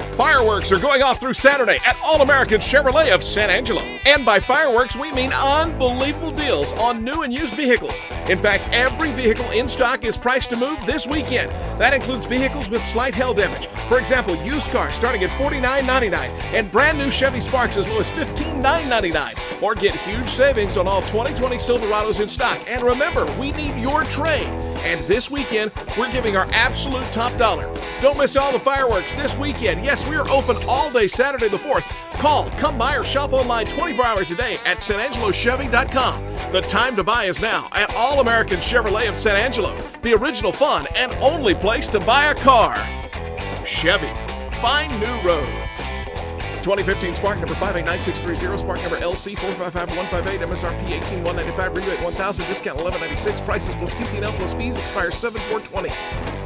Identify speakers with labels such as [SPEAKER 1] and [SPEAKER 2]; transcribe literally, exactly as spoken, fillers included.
[SPEAKER 1] Fireworks are going off through Saturday at All-American Chevrolet of San Angelo. And by fireworks, we mean unbelievable deals on new and used vehicles. In fact, every vehicle in stock is priced to move this weekend. That includes vehicles with slight hail damage. For example, used cars starting at forty-nine ninety-nine and brand new Chevy Sparks as low as fifteen nine ninety-nine. Or get huge savings on all twenty twenty Silverados in stock. And remember, we need your trade. And this weekend, we're giving our absolute top dollar. Don't miss all the fireworks this weekend. Yes, we are open all day Saturday the fourth. Call, come by, or shop online twenty-four hours a day at san angelo chevy dot com. The time to buy is now at All-American Chevrolet of San Angelo, the original fun and only place to buy a car. Chevy, find new roads. twenty fifteen Spark number five eight nine six three zero, Spark number L C four five five one five eight, M S R P eighteen one ninety-five, rebate one thousand, discount eleven ninety-six, prices plus T T N L plus fees expires seven four twenty.